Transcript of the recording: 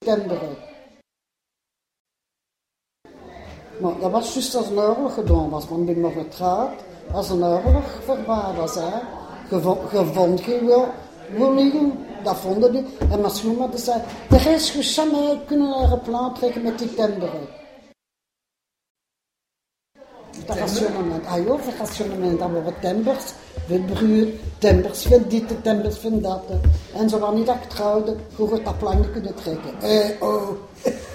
temberen. Maar dat was juist als een oorlog gedaan was, want ik ben nog getrouwd als een oorlog voorbij was. Je vond je liggen, dat vonden die. En mijn schoonmoeder zei, de rest gesamen kunnen naar een plan trekken met die temberen. Dat rationnement, dat rationnement, dat waren tembers, witbruur, tembers van dit, tembers van dat. En ze waren niet dat ik trouwde, hoe het dat plan kunnen trekken.